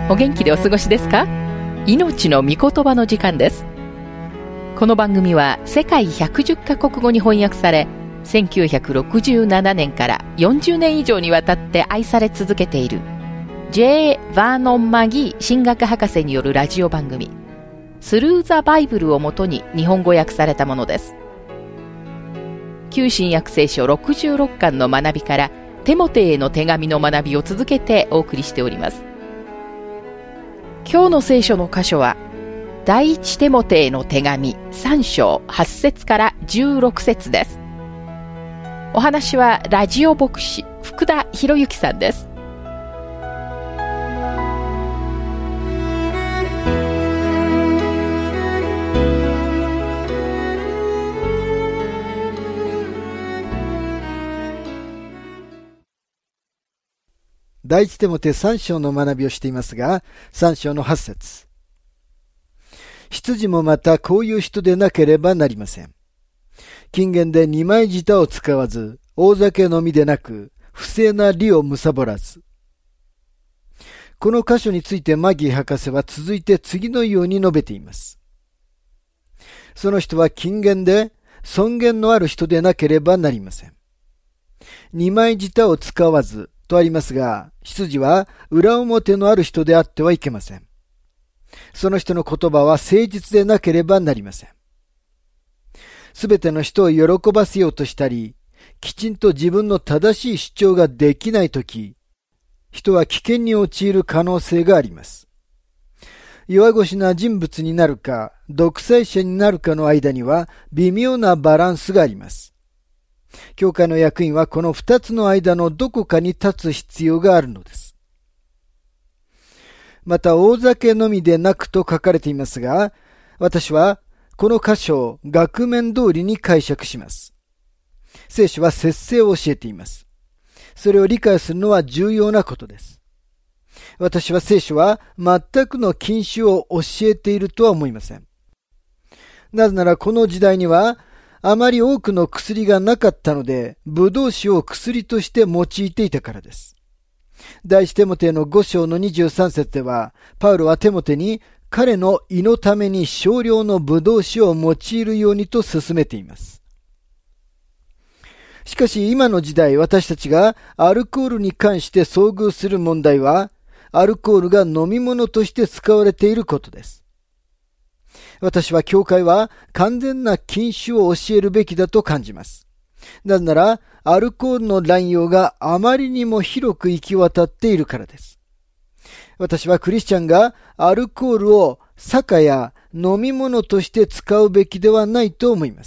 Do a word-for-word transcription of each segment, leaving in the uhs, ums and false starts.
お元気でお過ごしですか？命の御言葉の時間です。この番組は世界ひゃくじゅっカ国語に翻訳され、せんきゅうひゃくろくじゅうななねんからよんじゅうねん以上にわたって愛され続けている ジェイ バーノン・マギー神学博士によるラジオ番組スルー・ザ・バイブルをもとに日本語訳されたものです。旧新約聖書ろくじゅうろっかんの学びからテモテへの手紙の学びを続けてお送りしております。今日の聖書の箇所は第一テモテへの手紙さん章はち節からじゅうろく節です。お話はラジオ牧師福田博之さんです。 第一テモテさん章の学びをしていますが、さん章のはち節。羊もまたこういう人でなければなりません。近言で二枚舌を使わず、大酒のみでなく、不正な利を貪らず。この箇所についてマギー博士は続いて次のように述べています。その人は近言で尊厳のある人でなければなりません。二枚舌を使わずとありますが、羊は裏表のある人であってはいけません。その人の言葉は誠実でなければなりません。すべての人を喜ばせようとしたり、きちんと自分の正しい主張ができないとき、人は危険に陥る可能性があります。弱腰な人物になるか、独裁者になるかの間には微妙なバランスがあります。教会の役員はこの二つの間のどこかに立つ必要があるのです。また、大酒のみでなくと書かれていますが、私はこの箇所を額面通りに解釈します。聖書は節制を教えています。それを理解するのは重要なことです。私は聖書は全くの禁酒を教えているとは思いません。なぜならこの時代にはあまり多くの薬がなかったので、ブドウ酒を薬として用いていたからです。第一テモテのご章のにじゅうさん節では、パウロはテモテに彼の胃のために少量のブドウ酒を用いるようにと勧めています。しかし今の時代、私たちがアルコールに関して遭遇する問題は、アルコールが飲み物として使われていることです。私は教会は完全な禁酒を教えるべきだと感じます。なぜなら、アルコールの乱用があまりにも広く行き渡っているからです。私はクリスチャンがアルコールを酒や飲み物として使うべきではないと思います。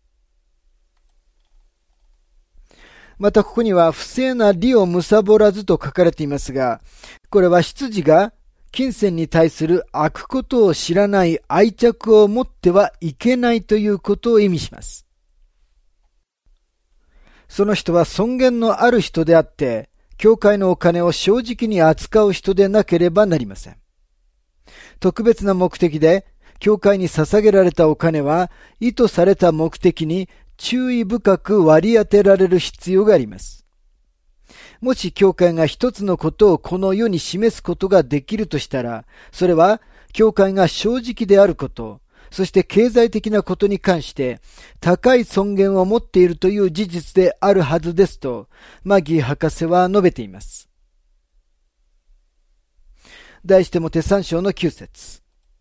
またここには不正な利を貪らずと書かれていますが、これは羊が金銭に対する悪ことを知らない愛着を持ってはいけないということを意味します。その人は尊厳のある人であって、教会のお金を正直に扱う人でなければなりません。特別な目的で、教会に捧げられたお金は、意図された目的に注意深く割り当てられる必要があります。もし教会が一つのことをこの世に示すことができるとしたら、それは教会が正直であること、そして経済的なことに関して高い尊厳を持っているという事実であるはずですと、マギー博士は述べています。第一テモテさん章のきゅう節。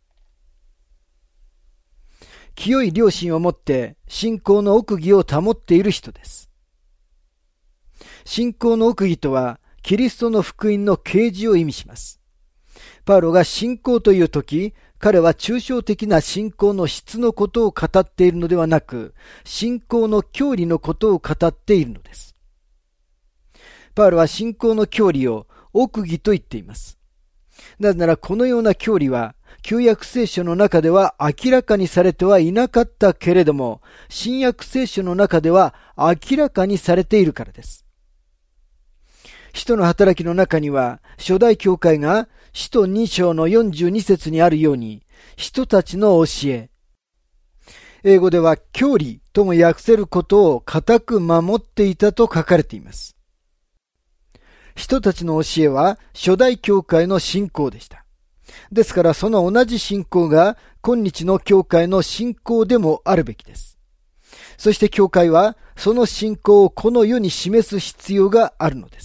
清い良心を持って信仰の奥義を保っている人です。信仰の奥義とは、キリストの福音の啓示を意味します。パウロが信仰というとき、彼は抽象的な信仰の質のことを語っているのではなく、信仰の教理のことを語っているのです。パウロは信仰の教理を奥義と言っています。なぜならこのような教理は、旧約聖書の中では明らかにされてはいなかったけれども、新約聖書の中では明らかにされているからです。使徒の働きの中には、初代教会が使徒に章のよんじゅうに節にあるように、人たちの教え、英語では教理とも訳せることを固く守っていたと書かれています。使人たちの教えは初代教会の信仰でした。ですからその同じ信仰が今日の教会の信仰でもあるべきです。そして教会はその信仰をこの世に示す必要があるのです。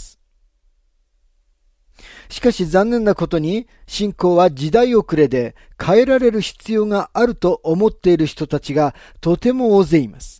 しかし残念なことに信仰は時代遅れで変えられる必要があると思っている人たちがとても大勢います。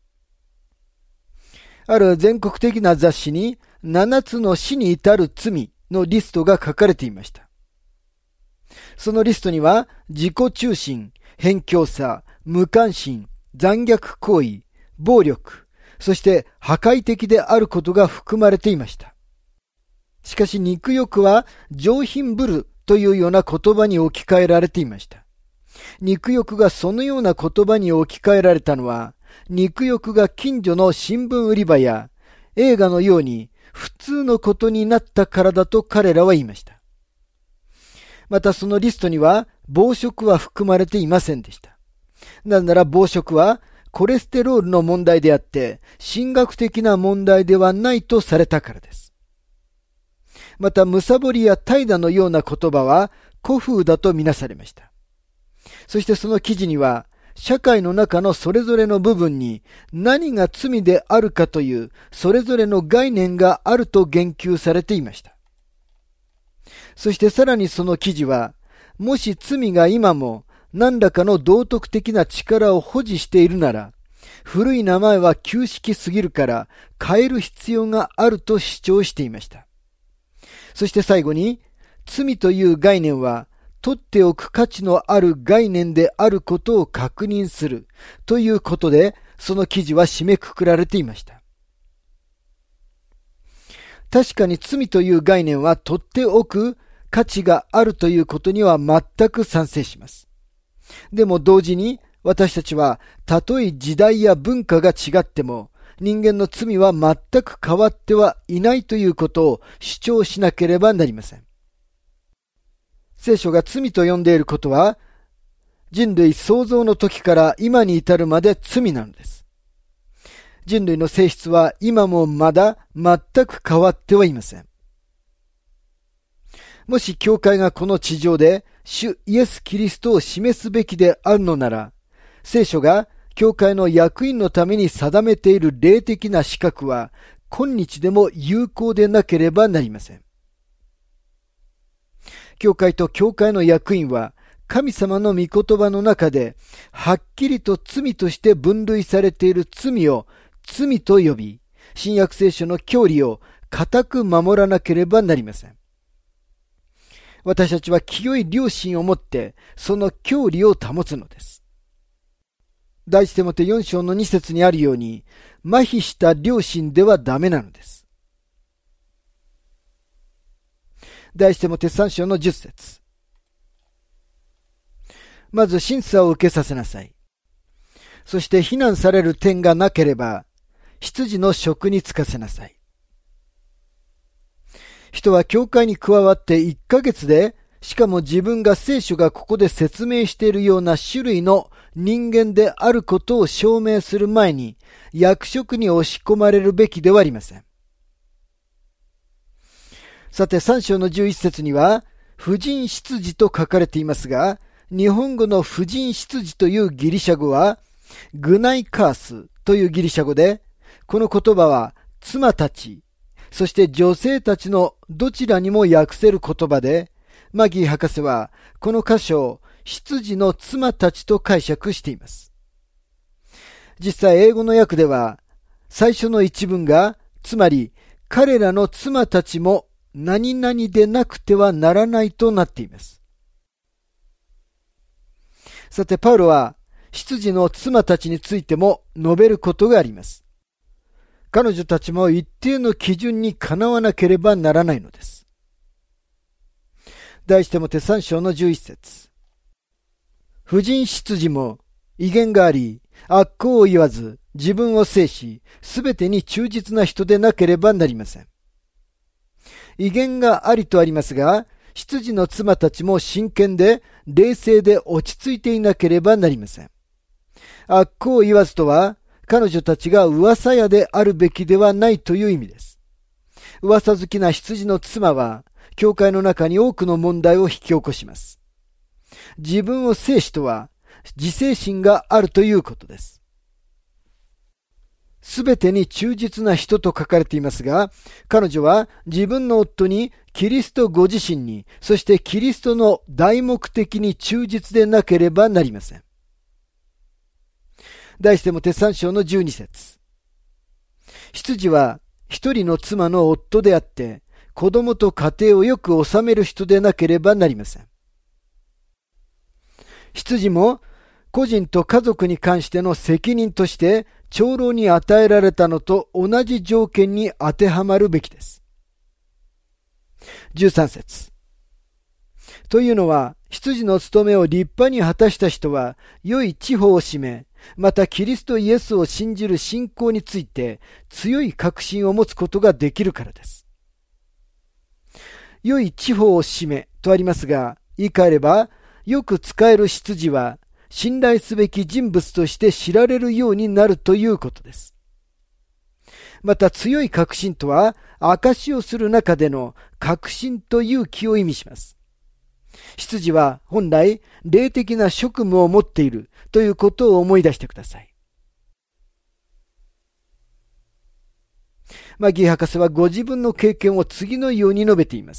ある全国的な雑誌にななつの死に至る罪のリストが書かれていました。そのリストには自己中心、偏狭さ、無関心、残虐行為、暴力、そして破壊的であることが含まれていました。しかし肉欲は上品ぶるというような言葉に置き換えられていました。肉欲がそのような言葉に置き換えられたのは、肉欲が近所の新聞売り場や映画のように普通のことになったからだと彼らは言いました。またそのリストには暴食は含まれていませんでした。なぜなら暴食はコレステロールの問題であって神学的な問題ではないとされたからです。またむさぼりや怠惰のような言葉は古風だとみなされました。そしてその記事には社会の中のそれぞれの部分に何が罪であるかというそれぞれの概念があると言及されていました。そしてさらにその記事は、もし罪が今も何らかの道徳的な力を保持しているなら、古い名前は旧式すぎるから変える必要があると主張していました。そして最後に、罪という概念は取っておく価値のある概念であることを確認するということで、その記事は締めくくられていました。確かに罪という概念は取っておく価値があるということには全く賛成します。でも同時に私たちはたとえ時代や文化が違っても人間の罪は全く変わってはいないということを主張しなければなりません。聖書が罪と呼んでいることは人類創造の時から今に至るまで罪なのです。人類の性質は今もまだ全く変わってはいません。もし教会がこの地上で主イエス・キリストを示すべきであるのなら、聖書が教会の役員のために定めている霊的な資格は今日でも有効でなければなりません。教会と教会の役員は神様の御言葉の中ではっきりと罪として分類されている罪を罪と呼び、新約聖書の教理を固く守らなければなりません。私たちは清い良心を持ってその教理を保つのです。第一テモテよん章のに節にあるように、麻痺した良心ではダメなのです。第一テモテさん章のじゅっ節。まず審査を受けさせなさい。そして非難される点がなければ、執事の職に就かせなさい。人は教会に加わっていっかげつで、しかも自分が聖書がここで説明しているような種類の人間であることを証明する前に、役職に押し込まれるべきではありません。さてさん章のじゅういち節には、婦人執事と書かれていますが、日本語の婦人執事というギリシャ語は、グナイカースというギリシャ語で、この言葉は妻たち、そして女性たちのどちらにも訳せる言葉で、マギー博士はこの箇所を執事の妻たちと解釈しています。実際英語の訳では、最初の一文が、つまり彼らの妻たちも何々でなくてはならないとなっています。さてパウロは執事の妻たちについても述べることがあります。彼女たちも一定の基準にかなわなければならないのです。第一テモテさん章のじゅういち節。婦人執事も威厳があり、悪行を言わず、自分を制し、すべてに忠実な人でなければなりません。威厳がありとありますが、執事の妻たちも真剣で、冷静で落ち着いていなければなりません。悪行を言わずとは、彼女たちが噂屋であるべきではないという意味です。 噂好きな羊の妻は、教会の中に多くの問題を引き起こします。自分を聖子とは、自制心があるということです。すべてに忠実な人と書かれていますが、彼女は自分の夫にキリストご自身に、そしてキリストの大目的に忠実でなければなりません。題してもてさん章のじゅうに節。羊は一人の妻の夫であって、子供と家庭をよく治める人でなければなりません。羊も個人と家族に関しての責任として長老に与えられたのと同じ条件に当てはまるべきです。じゅうさん節。というのは、羊の務めを立派に果たした人は良い地方を占め、またキリストイエスを信じる信仰について強い確信を持つことができるからです。良い地方を占めとありますが、言い換えれば、よく使える羊は信頼すべき人物として知られるようになるということです。また強い確信とは、証しをする中での確信と勇気を意味します。羊は本来霊的な職務を持っているということを思い出してください。マギー博士はご自分の経験を次のように述べています。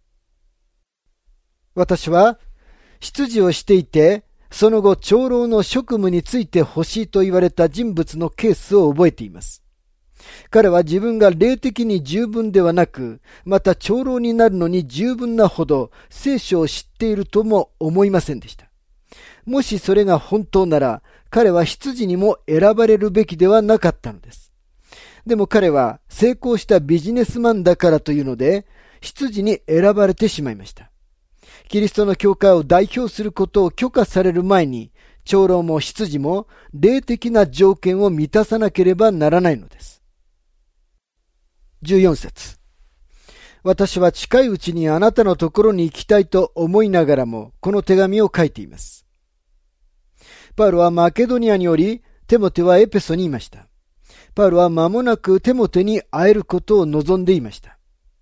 私は羊をしていて、その後長老の職務について欲しいと言われた人物のケースを覚えています。彼は自分が霊的に十分ではなく、また長老になるのに十分なほど聖書を知っているとも思いませんでした。もしそれが本当なら、彼は羊にも選ばれるべきではなかったのです。でも彼は成功したビジネスマンだからというので、羊に選ばれてしまいました。キリストの教会を代表することを許可される前に、長老も羊も霊的な条件を満たさなければならないのです。じゅうよん節。私は近いうちにあなたのところに行きたいと思いながらも、この手紙を書いています。パウロはマケドニアにおり、テモテはエペソにいました。パウロは間もなくテモテに会えることを望んでいました。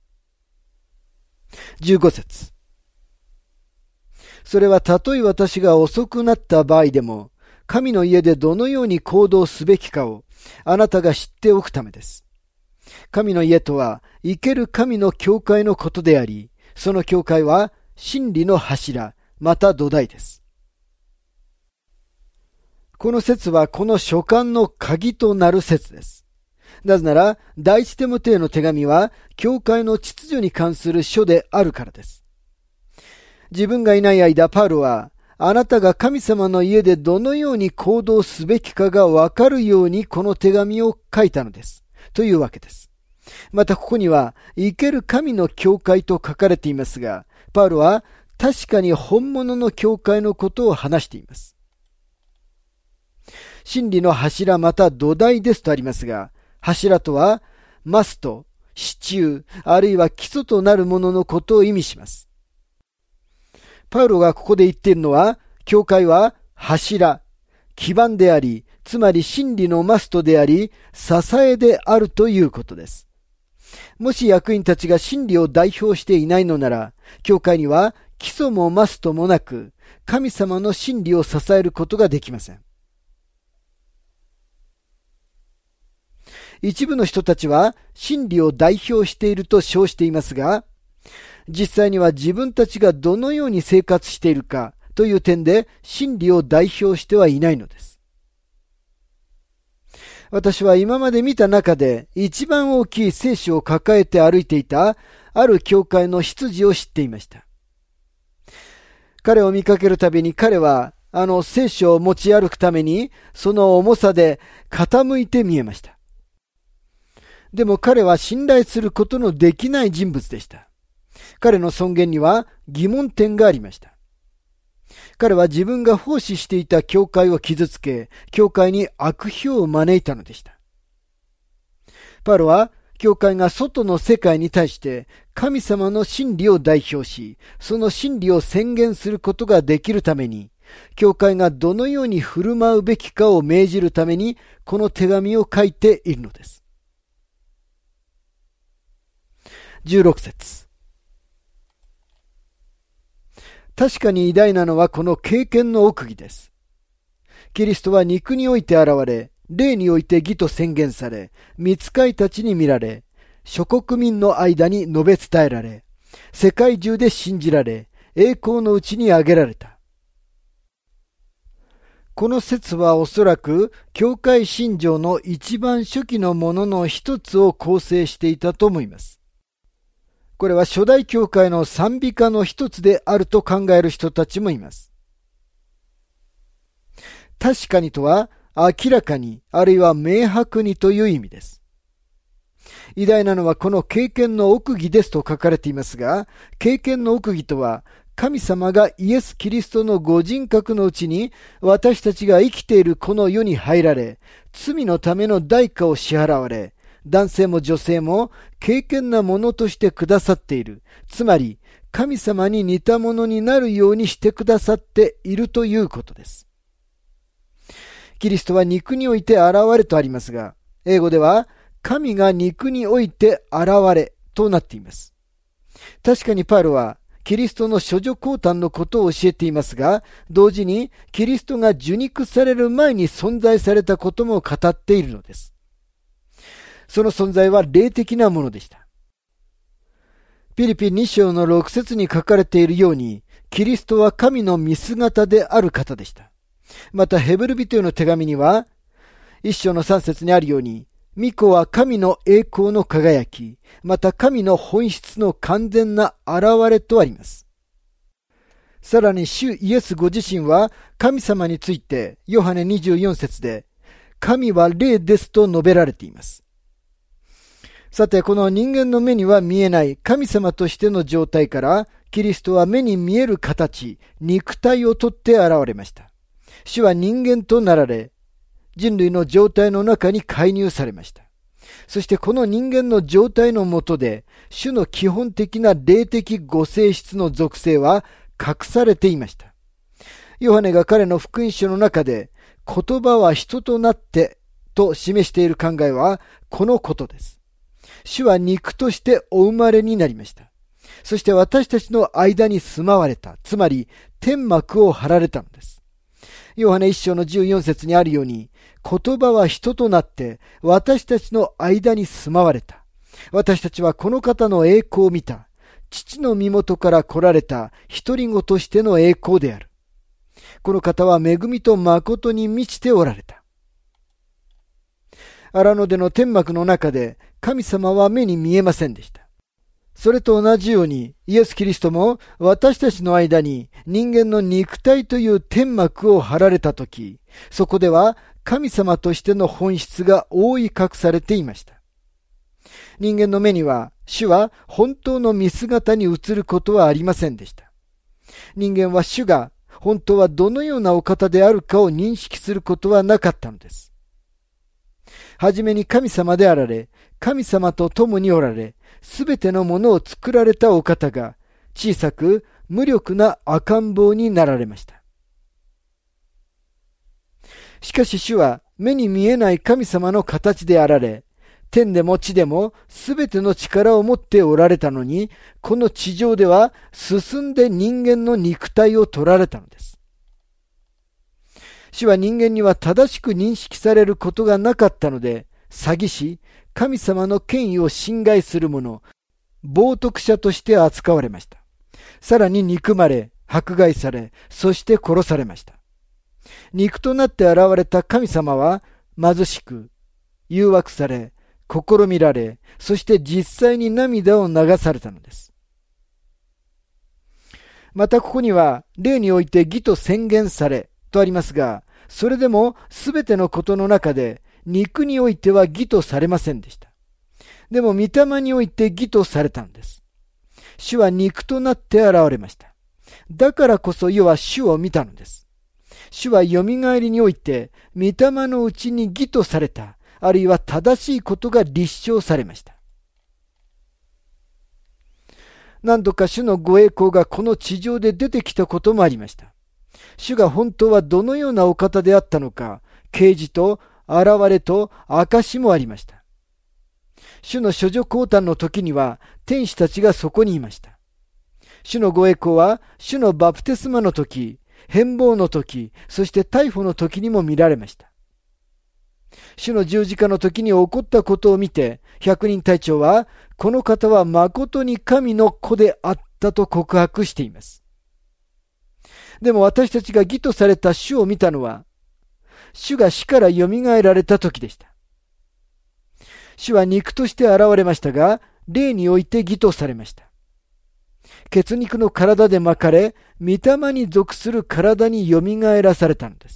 じゅうご節。それはたとえ私が遅くなった場合でも、神の家でどのように行動すべきかをあなたが知っておくためです。神の家とは生ける神の教会のことであり、その教会は真理の柱、また土台です。この説はこの書簡の鍵となる説です。なぜなら、第一テモテへの手紙は教会の秩序に関する書であるからです。自分がいない間、パウロはあなたが神様の家でどのように行動すべきかがわかるようにこの手紙を書いたのです。というわけです。またここには生ける神の教会と書かれていますが、パウロは確かに本物の教会のことを話しています。真理の柱また土台ですとありますが、柱とはマスト、支柱、あるいは基礎となるもののことを意味します。パウロがここで言っているのは、教会は柱、基盤であり、つまり真理のマストであり、支えであるということです。もし役員たちが真理を代表していないのなら、教会には基礎もマストもなく、神様の真理を支えることができません。一部の人たちは真理を代表していると称していますが、実際には自分たちがどのように生活しているかという点で真理を代表してはいないのです。私は今まで見た中で一番大きい聖書を抱えて歩いていたある教会の執事を知っていました。彼を見かけるたびに彼はあの聖書を持ち歩くためにその重さで傾いて見えました。でも彼は信頼することのできない人物でした。彼の尊厳には疑問点がありました。彼は自分が奉仕していた教会を傷つけ、教会に悪評を招いたのでした。パウロは教会が外の世界に対して神様の真理を代表し、その真理を宣言することができるために、教会がどのように振る舞うべきかを命じるために、この手紙を書いているのです。 じゅうろく節。確かに偉大なのはこの経験の奥義です。キリストは肉において現れ、霊において義と宣言され、御使いたちに見られ、諸国民の間に述べ伝えられ、世界中で信じられ、栄光のうちに挙げられた。この説はおそらく、教会信条の一番初期のものの一つを構成していたと思います。これは初代教会の賛美歌の一つであると考える人たちもいます。確かにとは、明らかに、あるいは明白にという意味です。偉大なのはこの経験の奥義ですと書かれていますが、経験の奥義とは、神様がイエス・キリストのご人格のうちに、私たちが生きているこの世に入られ、罪のための代価を支払われ、男性も女性も敬虔なものとしてくださっている。つまり、神様に似たものになるようにしてくださっているということです。キリストは肉において現れとありますが、英語では神が肉において現れとなっています。確かにパウロはキリストの処女降誕のことを教えていますが、同時にキリストが受肉される前に存在されたことも語っているのです。その存在は霊的なものでした。ピリピに章のろく節に書かれているように、キリストは神の見姿である方でした。またヘブル人への手紙には、一章の三節にあるように、御子は神の栄光の輝き、また神の本質の完全な現れとあります。さらに主イエスご自身は神様についてヨハネにじゅうよん節で、神は霊ですと述べられています。さて、この人間の目には見えない神様としての状態から、キリストは目に見える形、肉体をとって現れました。主は人間となられ、人類の状態の中に介入されました。そしてこの人間の状態の下で、主の基本的な霊的ご性質の属性は隠されていました。ヨハネが彼の福音書の中で、言葉は人となってと示している考えはこのことです。主は肉としてお生まれになりました。そして私たちの間に住まわれた。つまり天幕を張られたのです。ヨハネ一章のじゅうよん節にあるように、言葉は人となって私たちの間に住まわれた。私たちはこの方の栄光を見た。父の身元から来られた独り子としての栄光である。この方は恵みと誠に満ちておられた。荒野での天幕の中で神様は目に見えませんでした。それと同じようにイエス・キリストも私たちの間に人間の肉体という天幕を張られたとき、そこでは神様としての本質が覆い隠されていました。人間の目には主は本当の見姿に映ることはありませんでした。人間は主が本当はどのようなお方であるかを認識することはなかったのです。はじめに神様であられ、神様と共におられ、すべてのものを作られたお方が、小さく無力な赤ん坊になられました。しかし主は目に見えない神様の形であられ、天でも地でもすべての力を持っておられたのに、この地上では進んで人間の肉体を取られたのです。主は人間には正しく認識されることがなかったので、詐欺師、神様の権威を侵害する者、冒涜者として扱われました。さらに憎まれ、迫害され、そして殺されました。肉となって現れた神様は貧しく、誘惑され、試みられ、そして実際に涙を流されたのです。またここには、霊において義と宣言され、とありますが、それでもすべてのことの中で、肉においては義とされませんでした。でも御霊において義とされたのです。主は肉となって現れました。だからこそ世は主を見たのです。主はよみがえりにおいて、御霊のうちに義とされた、あるいは正しいことが立証されました。何度か主のご栄光がこの地上で出てきたこともありました。主が本当はどのようなお方であったのか、啓示と現れと証もありました。 主の処女降誕の時には天使たちがそこにいました。主のご栄光は主のバプテスマの時、変貌の時、そして逮捕の時にも見られました。主の十字架の時に起こったことを見て、百人隊長は、この方は誠に神の子であったと告白しています。でも私たちが義とされた主を見たのは、主が死からよみがえられた時でした。主は肉として現れましたが、霊において義とされました。血肉の体で巻かれ、御霊に属する体によみがえらされたのです。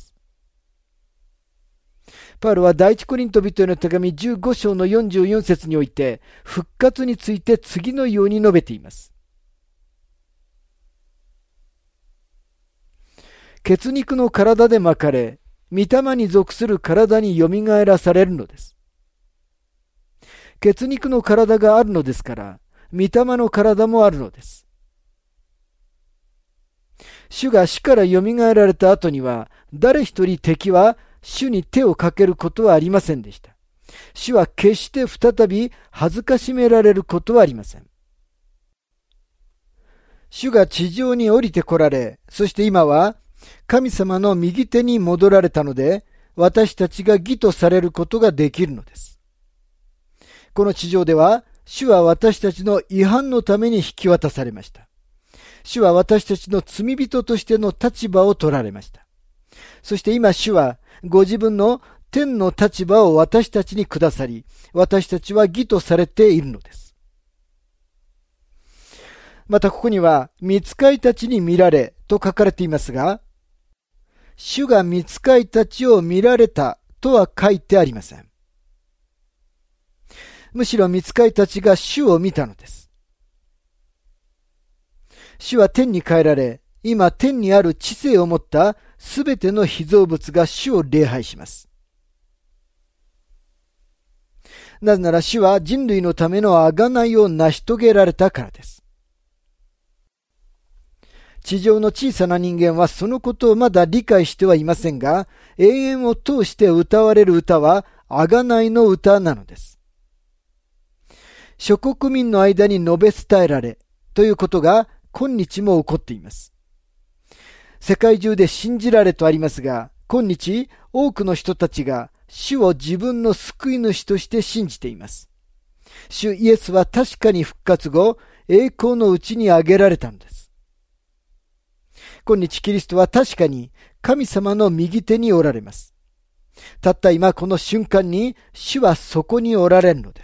パウロは第一コリント人への手紙じゅうご章のよんじゅうよん節において、復活について次のように述べています。血肉の体で巻かれ、御霊に属する体によみがえらされるのです。血肉の体があるのですから、御霊の体もあるのです。主が死からよみがえられた後には、誰一人敵は主に手をかけることはありませんでした。主は決して再び恥ずかしめられることはありません。主が地上に降りて来られ、そして今は神様の右手に戻られたので、私たちが義とされることができるのです。この地上では、主は私たちの違反のために引き渡されました。主は私たちの罪人としての立場を取られました。そして今主はご自分の天の立場を私たちにくださり、私たちは義とされているのです。またここには、御使いたちに見られと書かれていますが、主が御使いたちを見られたとは書いてありません。むしろ御使いたちが主を見たのです。主は天に帰られ、今天にある知性を持ったすべての被造物が主を礼拝します。なぜなら主は人類のための贖いを成し遂げられたからです。地上の小さな人間はそのことをまだ理解してはいませんが、永遠を通して歌われる歌は贖いの歌なのです。諸国民の間に述べ伝えられということが今日も起こっています。世界中で信じられとありますが、今日多くの人たちが主を自分の救い主として信じています。主イエスは確かに復活後、栄光のうちに挙げられたのです。今日キリストは確かに神様の右手におられます。たった今この瞬間に主はそこにおられるのです。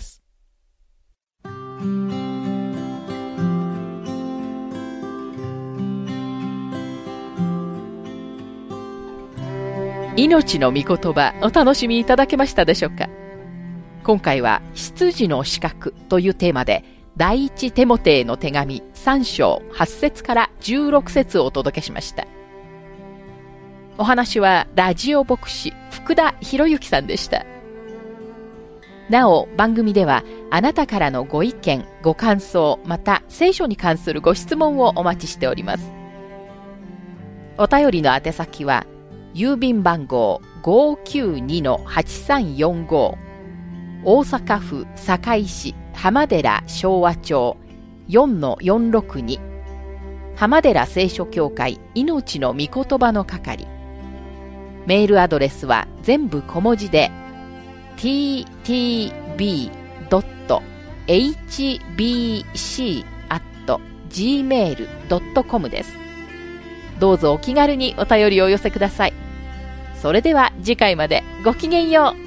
命の御言葉お楽しみいただけましたでしょうか。今回は執事の資格というテーマで第一テモテへの手紙さん章はち節からじゅうろく節をお届けしました。お話はラジオ牧師福田博之さんでした。なお番組ではあなたからのご意見ご感想また聖書に関するご質問をお待ちしております。お便りの宛先は郵便番号 ごーきゅうにのはちさんよんご 大阪府堺市浜寺昭和町 よんのよんろくに 浜寺聖書協会命の御言葉の係。メールアドレスは全部小文字で ティーティービードットエイチビーシーアットジーメールドットコム です。どうぞお気軽にお便りをお寄せください。それでは次回までごきげんよう。